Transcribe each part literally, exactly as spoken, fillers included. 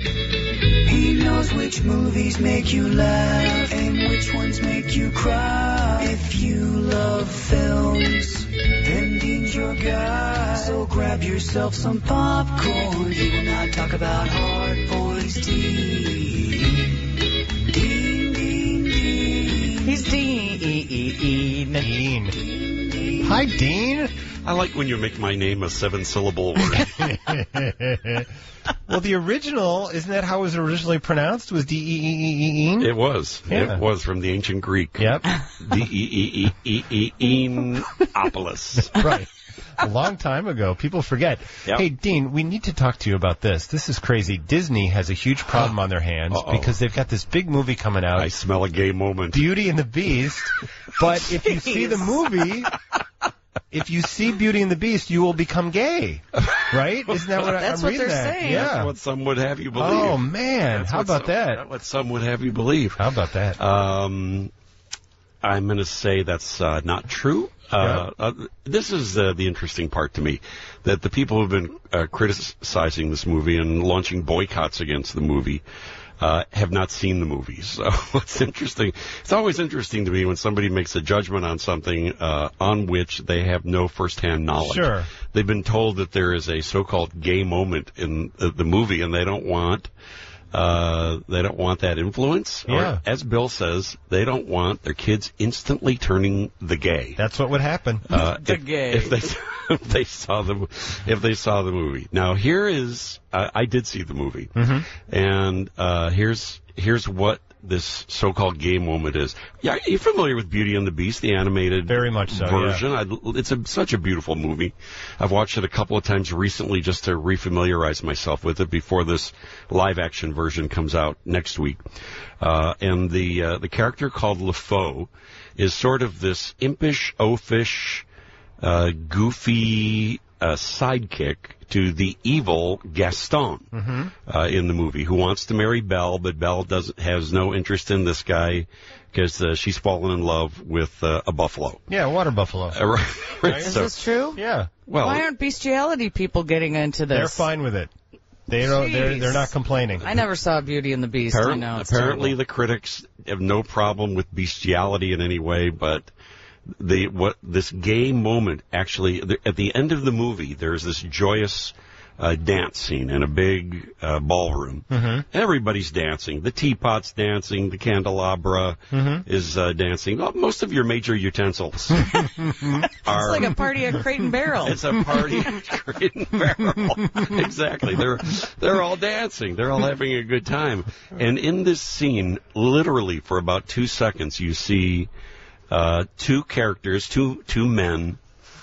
He knows which movies make you laugh and which ones make you cry. If you love films, then Dean's your guy. So grab yourself some popcorn. He will not talk about Hard Boys. Dean. Dean, Dean, Dean. He's Dean. Dean. Dean. Hi, Dean. I like when you make my name a seven-syllable word. Well, the original, isn't that how it was originally pronounced? Was D E E E E It was. Yeah. It was from the ancient Greek. Yep. D E E E E E Eenopolis. Right. A long time ago. People forget. Yep. Hey, Dean, we need to talk to you about this. This is crazy. Disney has a huge problem on their hands Uh-oh. because they've got this big movie coming out, I smell a gay moment. Beauty and the Beast. But if you see the movie, if you see Beauty and the Beast, you will become gay. Right? Isn't that what I- That's I'm what reading they're that? saying. Yeah. That's what some would have you believe. Oh, man. That's How what about some, that? That's what some would have you believe. How about that? Um, I'm going to say that's uh, not true. Uh, uh, this is uh, the interesting part to me, that the people who have been uh, criticizing this movie and launching boycotts against the movie uh, have not seen the movie. So it's interesting. It's always interesting to me when somebody makes a judgment on something uh, on which they have no firsthand knowledge. Sure. They've been told that there is a so-called gay moment in uh, the movie, and they don't want uh, they don't want that influence. Yeah. Or, as Bill says, they don't want their kids instantly turning the gay. That's what would happen. Uh, The if, gay. If they, if they saw the if they saw the movie. Now here is uh, I did see the movie, Mm-hmm. and uh, here's here's what this so-called gay moment is. Yeah, you're familiar with Beauty and the Beast, the animated Very much so, version. I, it's a, such a beautiful movie. I've watched it a couple of times recently just to refamiliarize myself with it before this live-action version comes out next week. Uh, and the uh, the character called LeFou is sort of this impish, oafish, uh, goofy uh, sidekick to the evil Gaston Mm-hmm. uh, in the movie, who wants to marry Belle, but Belle doesn't has no interest in this guy because uh, she's fallen in love with uh, a buffalo. Yeah, water buffalo. Uh, right, right, Is so- this true? Yeah. well, Why aren't bestiality people getting into this? They're fine with it. They don't. They're, Jeez. they're not complaining. I never saw Beauty and the Beast. I Apparent- know it's apparently, terrible. the critics have no problem with bestiality in any way, but the what this gay moment actually the, at the end of the movie, there's this joyous uh, dance scene in a big uh, ballroom. Mm-hmm. Everybody's dancing. The teapot's dancing. The candelabra Mm-hmm. is uh, dancing. Well, most of your major utensils are. It's like a party at Crate and Barrel. It's a party at Crate and Barrel. Exactly. They're they're all dancing. They're all having a good time. And in this scene, literally for about two seconds, you see uh, two characters, two two men,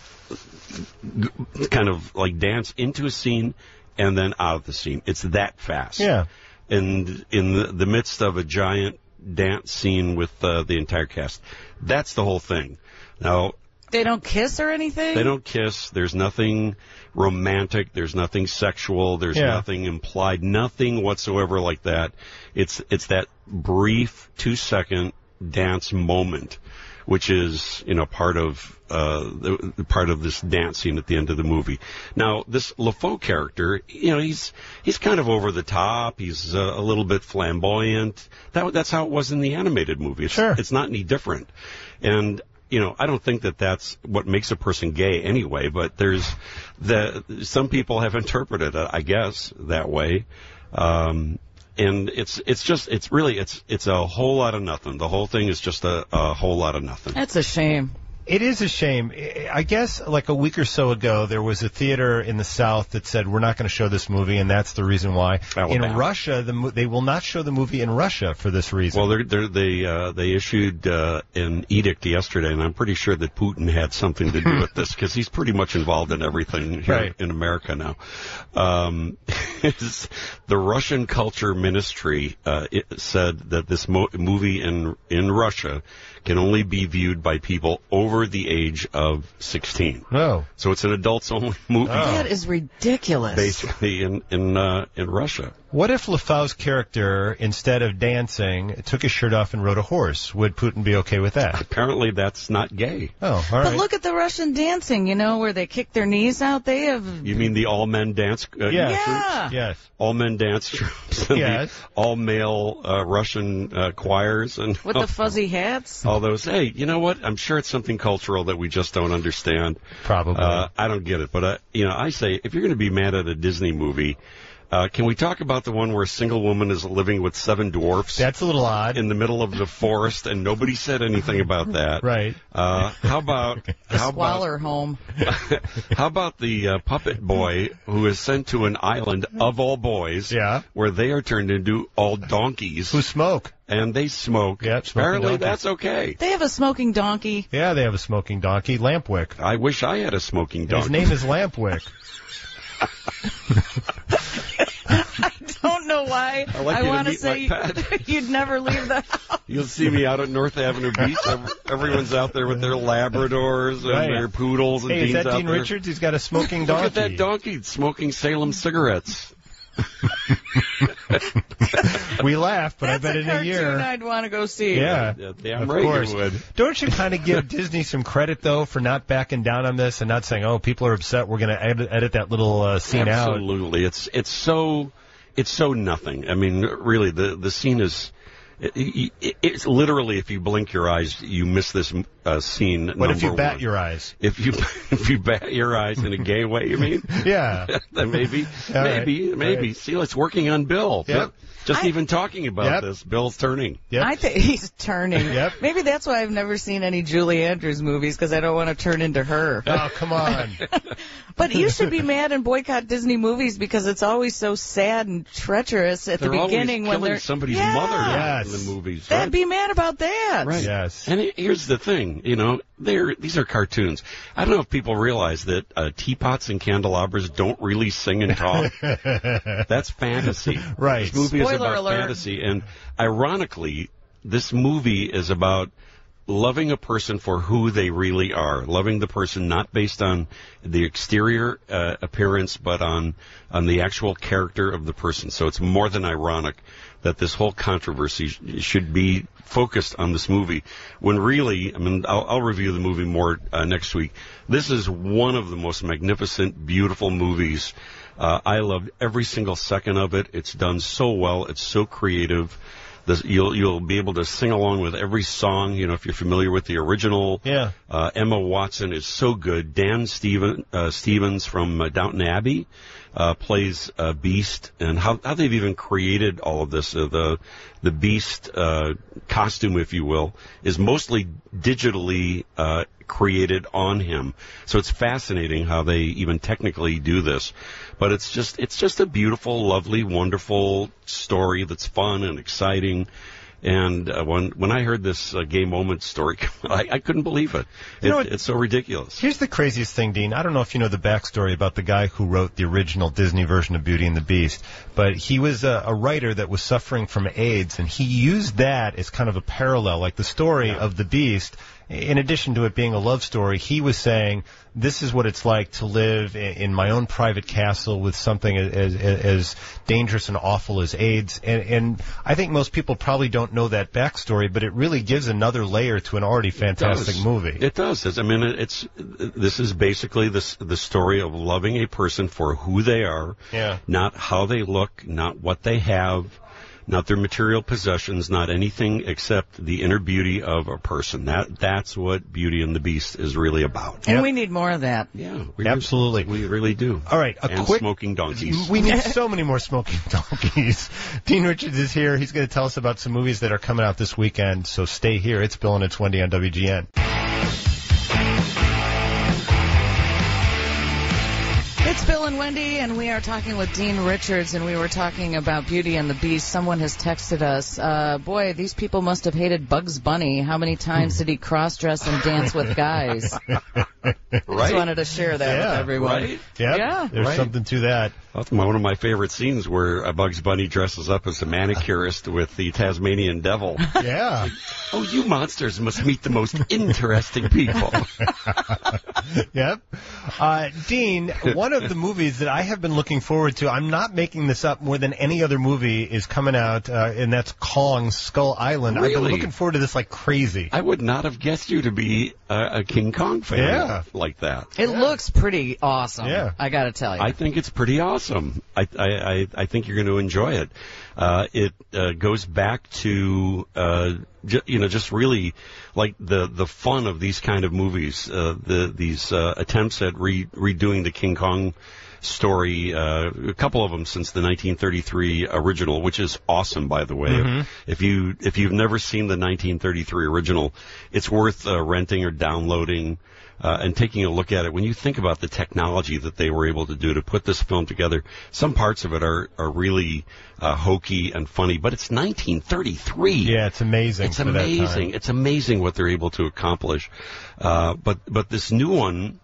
g- kind of like dance into a scene and then out of the scene. It's that fast. Yeah. And in the, the midst of a giant dance scene with uh, the entire cast. That's the whole thing. Now, They don't kiss or anything? they don't kiss. There's nothing romantic. There's nothing sexual. There's Yeah. nothing implied. Nothing whatsoever like that. It's it's that brief two second dance moment, which is you know part of uh, the, the part of this dance scene at the end of the movie. Now this LeFou character, you know, he's he's kind of over the top. He's uh, a little bit flamboyant. That that's how it was in the animated movie. It's, Sure. it's not any different, and. You know, I don't think that that's what makes a person gay anyway, but there's the, some people have interpreted it, I guess, that way. Um, and it's, it's just, it's really, it's, it's a whole lot of nothing. The whole thing is just a, a whole lot of nothing. That's a shame. It is a shame. I guess like a week or so ago, there was a theater in the South that said, we're not going to show this movie, and that's the reason why. Alabama. In Russia, the, mo- they will not show the movie in Russia for this reason. Well, they're, they're, they uh, they issued uh, an edict yesterday, and I'm pretty sure that Putin had something to do with this because he's pretty much involved in everything here Right. in America now. Um, is the Russian Culture Ministry uh, it said that this mo- movie in in Russia can only be viewed by people over the age of sixteen. No. So it's an adults-only movie, Oh. That is ridiculous. basically in in uh, in Russia. What if LaFau's character, instead of dancing, took his shirt off and rode a horse? Would Putin be okay with that? Apparently that's not gay. Oh, all right. But look at the Russian dancing, you know, where they kick their knees out. They have... You mean the all-men dance uh, Yes. Yeah. troops? Yes. All-men dance troops. And Yes. the all-male uh, Russian uh, choirs. and With the fuzzy hats. all those. Hey, you know what? I'm sure it's something cultural that we just don't understand. Probably. Uh, I don't get it. But, uh, you know, I say, if you're going to be mad at a Disney movie, Uh, can we talk about the one where a single woman is living with seven dwarfs That's a little odd. in the middle of the forest, and nobody said anything about that? Right. Uh, how about how about Squalor home. how about the uh, puppet boy who is sent to an island of all boys, Yeah. where they are turned into all donkeys Who smoke? and they smoke? Yep, smoking Apparently, donkeys. that's okay. They have a smoking donkey. Yeah, they have a smoking donkey. Lampwick. I wish I had a smoking donkey. His name is Lampwick. I don't know why. I'd like you to want to meet say my pet. you'd never leave the house. You'll see me out at North Avenue Beach. Ev- Everyone's out there with their Labradors and Right. their poodles and Hey, is Dean's that out Dean there. Richards? He's got a smoking Look donkey. at that donkey smoking Salem cigarettes. We laugh, but That's I bet a in a cartoon year. I'd want to go see. Yeah, Yeah, damn of right you course. would. Don't you kind of give Disney some credit, though, for not backing down on this and not saying, oh, people are upset, we're going to edit, edit that little uh, scene out? Absolutely, it's it's so it's so nothing. I mean, really, the the scene is. It, it, it's literally, if you blink your eyes, you miss this uh, scene. What if you number bat one. your eyes? If you if you bat your eyes in a gay way, you mean? Yeah. Then maybe, All right. maybe, maybe. All right. See, it's working on Bill. Yep. Just I- even talking about Yep. this, Bill's turning. Yep. I think he's turning. Yep. Maybe that's why I've never seen any Julie Andrews movies, because I don't want to turn into her. Oh, come on. But you should be mad and boycott Disney movies because it's always so sad and treacherous at They're the beginning always when killing they're somebody's yeah. mother Yes. in the movies. Then Right? be mad about that. Right. Yes. And it, here's the thing, you know, they're these are cartoons. I don't know if people realize that uh, teapots and candelabras don't really sing and talk. That's fantasy. Right. This movie is Spoiler about alert. fantasy, and ironically, this movie is about loving a person for who they really are, loving the person not based on the exterior uh, appearance, but on on the actual character of the person. So it's more than ironic that this whole controversy sh- should be focused on this movie, when really, I mean, I'll, I'll review the movie more uh, next week. This is one of the most magnificent, beautiful movies. Uh, I loved every single second of it. It's done so well. It's so creative. This, you'll you'll be able to sing along with every song. You know, if you're familiar with the original. Yeah. Uh, Emma Watson is so good. Dan Steven, uh, Stevens from uh, Downton Abbey uh, plays uh, Beast, and how, how they've even created all of this. Uh, the the Beast uh, costume, if you will, is mostly digitally uh, created on him. So it's fascinating how they even technically do this. But it's just it's just a beautiful, lovely, wonderful story that's fun and exciting. And uh, when when I heard this uh, gay moment story, I, I couldn't believe it. You know it what- it's so ridiculous. Here's the craziest thing, Dean. I don't know if you know the backstory about the guy who wrote the original Disney version of Beauty and the Beast, but he was a, a writer that was suffering from AIDS, and he used that as kind of a parallel, like the story of the Beast. In addition to it being a love story, he was saying, this is what it's like to live in, in my own private castle with something as, as, as dangerous and awful as AIDS. And, and I think most people probably don't know that backstory, but it really gives another layer to an already fantastic does. movie. It does. It's, I mean, it- it's this is basically this the story of loving a person for who they are, Yeah. not how they look, not what they have, not their material possessions, not anything except the inner beauty of a person. That that's what Beauty and the Beast is really about. And Yep. we need more of that. Yeah, we Absolutely. do. We really do. All right, a and quick smoking donkeys. We need so many more smoking donkeys. Dean Richards is here. He's going to tell us about some movies that are coming out this weekend. So stay here. It's Bill and it's Wendy on W G N. It's Bill and Wendy, and we are talking with Dean Richards, and we were talking about Beauty and the Beast. Someone has texted us, uh, boy, these people must have hated Bugs Bunny. How many times did he cross-dress and dance with guys? Just wanted to share that Yeah, with everyone. right? Yep, Yeah. there's Right. something to that. That's my, one of my favorite scenes where uh, Bugs Bunny dresses up as a manicurist with the Tasmanian devil. Yeah. Oh, you monsters must meet the most interesting people. Yep. Uh, Dean, one of the movies that I have been looking forward to, I'm not making this up, more than any other movie is coming out, uh, and that's Kong Skull Island. I've been Really? looking forward to this like crazy. I would not have guessed you to be a, a King Kong fan Yeah. like that. It looks pretty awesome. Yeah. I got to tell you. I think it's pretty awesome. I I, I, I think you're going to enjoy it. Uh, it uh, goes back to uh, ju- you know just really like the the fun of these kind of movies. Uh, the these uh, attempts at re- redoing the King Kong story, uh, a couple of them since the nineteen thirty-three original, which is awesome, by the way. Mm-hmm. If you if you've never seen the nineteen thirty-three original, it's worth uh, renting or downloading. Uh, and taking a look at it, when you think about the technology that they were able to do to put this film together, some parts of it are, are really uh, hokey and funny, but it's nineteen thirty-three. Yeah, it's amazing. It's for that time. amazing. It's amazing what they're able to accomplish. Uh, but but this new one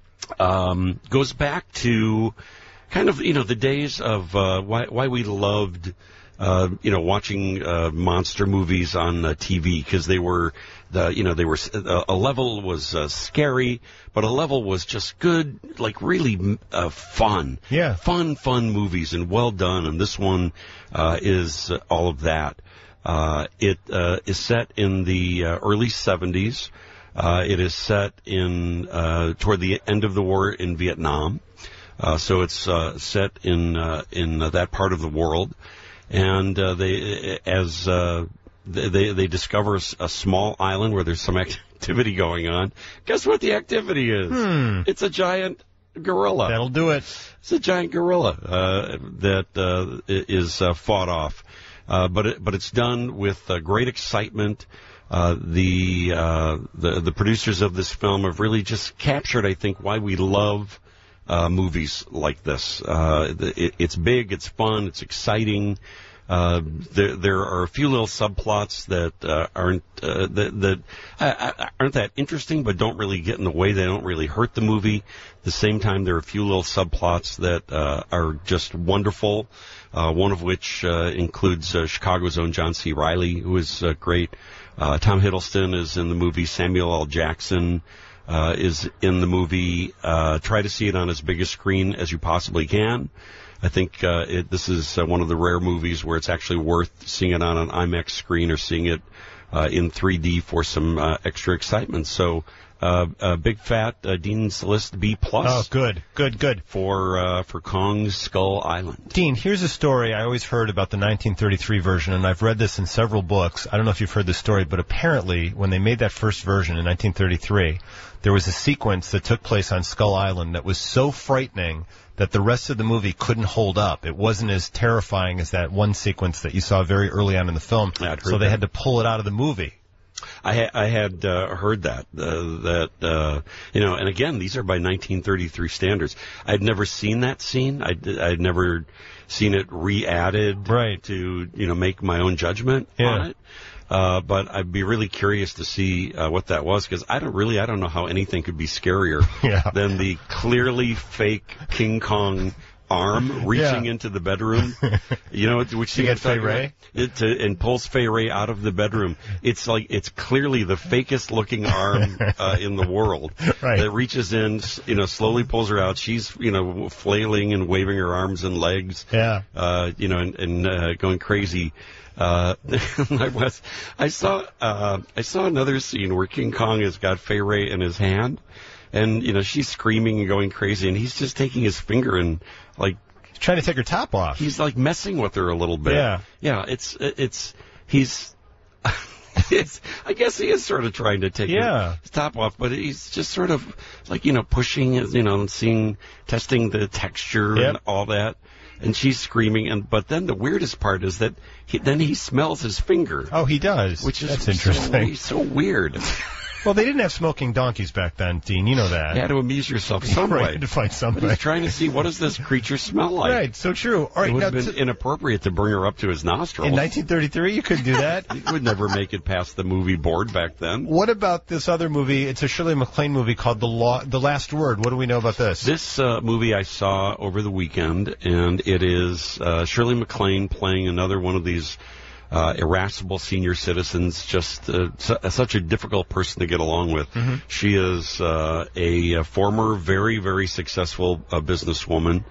um, goes back to kind of you know the days of uh, why why we loved. Uh, you know, watching uh, monster movies on uh, T V because they were the you know they were uh, a level was uh, scary, but a level was just good, like really uh, fun. Yeah. fun, fun movies and well done. And this one uh, is uh, all of that. Uh, it uh, is set in the uh, early seventies. Uh, it is set in uh, toward the end of the war in Vietnam. Uh, so it's uh, set in uh, in uh, that part of the world. And uh, they, as uh, they they discover a small island where there's some activity going on. Guess what the activity is? Hmm. It's a giant gorilla. That'll do it. It's a giant gorilla uh, that uh, is uh, fought off, uh, but it, but it's done with uh, great excitement. Uh, the uh, the the producers of this film have really just captured, I think, why we love. Uh, movies like this. Uh, it, it's big, it's fun, it's exciting. Uh, there, there are a few little subplots that uh, aren't uh, that, that uh, aren't that interesting, but don't really get in the way. They don't really hurt the movie. At the same time, there are a few little subplots that uh, are just wonderful. Uh, one of which uh, includes uh, Chicago's own John C. Reilly, who is uh, great. Uh, Tom Hiddleston is in the movie. Samuel L. Jackson. Uh, is in the movie. Uh, try to see it on as big a screen as you possibly can. I think uh, it, this is uh, one of the rare movies where it's actually worth seeing it on an IMAX screen or seeing it uh, in three D for some uh, extra excitement. So, uh, a big fat uh, Dean's List B plus. Oh, good, good, good. For uh, for Kong's Skull Island. Dean, here's a story I always heard about the nineteen thirty-three version, and I've read this in several books. I don't know if you've heard this story, but apparently when they made that first version in nineteen thirty-three, there was a sequence that took place on Skull Island that was so frightening that the rest of the movie couldn't hold up. It wasn't as terrifying as that one sequence that you saw very early on in the film, I'd heard so they that. had to pull it out of the movie. I, ha- I had uh, heard that, uh, that, uh, you know, and again, these are by nineteen thirty-three standards. I'd never seen that scene. I'd, I'd never seen it re-added Right. to, you know, make my own judgment Yeah. on it. Uh, but I'd be really curious to see uh, what that was, because I don't really, I don't know how anything could be scarier Yeah. than the clearly fake King Kong arm reaching Yeah. into the bedroom. You know, which To scene get I'm talking Fay Wray? about? It, to, and pulls Fay Wray out of the bedroom. It's like, it's clearly the fakest looking arm uh, in the world. Right. That reaches in, s- you know, slowly pulls her out. She's, you know, flailing and waving her arms and legs. Yeah. Uh, you know, and, and uh, going crazy. Uh, I was, I saw, uh, I saw another scene where King Kong has got Fay Wray in his hand, and you know she's screaming and going crazy, and he's just taking his finger and like Trying to take her top off. he's like messing with her a little bit. Yeah. yeah. It's it's he's. It's, I guess he is sort of trying to take Yeah. his top off, but he's just sort of like, you know, pushing, you know, and seeing, testing the texture Yep. and all that. And she's screaming, and but then the weirdest part is that he, then he smells his finger, Oh, he does. which is That's so, interesting. so weird. Well, they didn't have smoking donkeys back then, Dean. You know that. You had to amuse yourself some right, way. You had to find some But way. he's trying to see, what does this creature smell like? Right, so true. All right, it would now, have been t- inappropriate to bring her up to his nostrils. in nineteen thirty-three, you couldn't do that. He would never make it past the movie board back then. What about this other movie? It's a Shirley MacLaine movie called The Law, The Last Word. What do we know about this? This uh, movie I saw over the weekend, and it is uh, Shirley MacLaine playing another one of these uh, irascible senior citizens, just uh, su- such a difficult person to get along with. Mm-hmm. She is uh, a, a former, very, very successful uh, businesswoman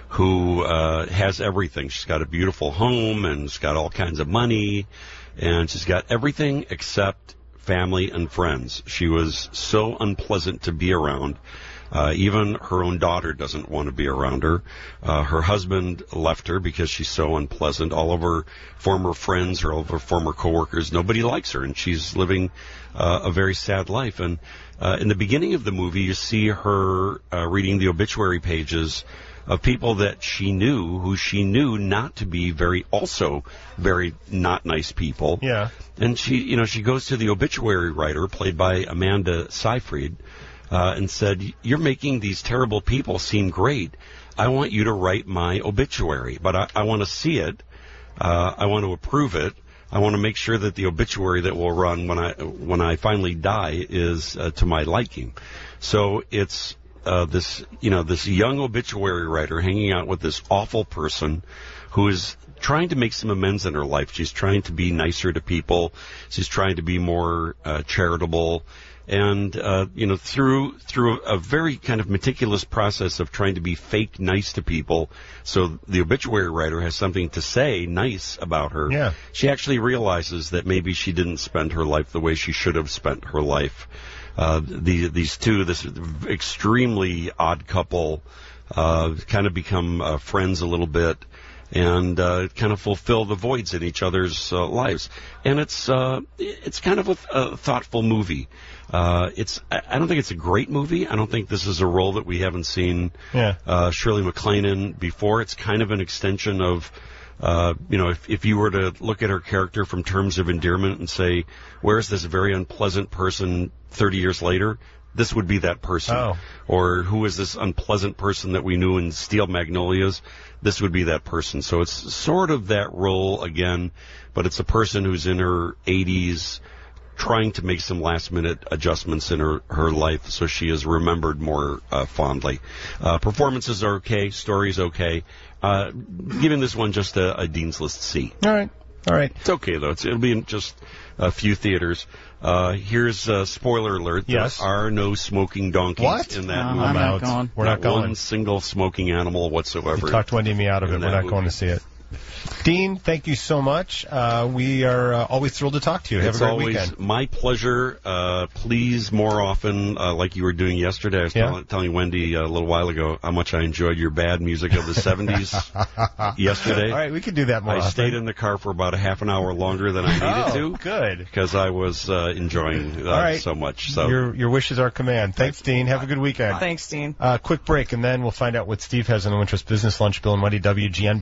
who uh, has everything. She's got a beautiful home, and she's got all kinds of money, and she's got everything except family and friends. She was so unpleasant to be around. Uh, even her own daughter doesn't want to be around her. Uh, her husband left her because she's so unpleasant. All of her former friends or all of her former coworkers, nobody likes her, and she's living uh, a very sad life. And uh, in the beginning of the movie, you see her uh, reading the obituary pages of people that she knew, who she knew not to be very, also very not nice people. Yeah. And she, you know, she goes to the obituary writer, played by Amanda Seyfried, uh, and said, "You're making these terrible people seem great. I want you to write my obituary, but I, I want to see it. Uh, I want to approve it. I want to make sure that the obituary that will run when I when I finally die is uh, to my liking." So it's uh, this, you know, this young obituary writer hanging out with this awful person who is trying to make some amends in her life. She's trying to be nicer to people. She's trying to be more uh, charitable. And, uh, you know, through through a very kind of meticulous process of trying to be fake nice to people, so the obituary writer has something to say nice about her, Yeah. she actually realizes that maybe she didn't spend her life the way she should have spent her life. Uh, the, these two, this extremely odd couple, uh, kind of become uh, friends a little bit, and uh, kind of fulfill the voids in each other's uh, lives. And it's uh, it's kind of a, a thoughtful movie. Uh, it's I I don't think it's a great movie. I don't think this is a role that we haven't seen Yeah. uh, Shirley MacLaine in before. It's kind of an extension of, uh, you know, if, if you were to look at her character from terms of endearment and say, where's this very unpleasant person thirty years later? This would be that person. Oh. Or who is this unpleasant person that we knew in Steel Magnolias? This would be that person. So it's sort of that role again, but it's a person who's in her eighties trying to make some last-minute adjustments in her, her life so she is remembered more uh, fondly. Uh, performances are okay. Story's okay. Uh, giving this one just a, a Dean's List C. All right. All right. It's okay, though. It's, it'll be in just a few theaters. Uh, here's a spoiler alert. Yes. There are no smoking donkeys What? in that No, movie. I'm not out. going. We're not Not one going. single smoking animal whatsoever. You talked Wendy and me out of in it. We're that not going to movie. see it. Dean, thank you so much. Uh, we are uh, always thrilled to talk to you. Have It's a great always weekend. my pleasure. Uh, please, more often, uh, like you were doing yesterday. I was Yeah. tell- telling Wendy a little while ago how much I enjoyed your bad music of the seventies yesterday. All right, we can do that more I often. stayed in the car for about a half an hour longer than I needed oh, to good. because I was uh, enjoying uh, All right. so much. So Your your wish is our command. Thanks, Dean. Have a good weekend. Thanks, Dean. Uh, quick break, and then we'll find out what Steve has on the Wintrust Business Lunch. Bill and Wendy, W G N.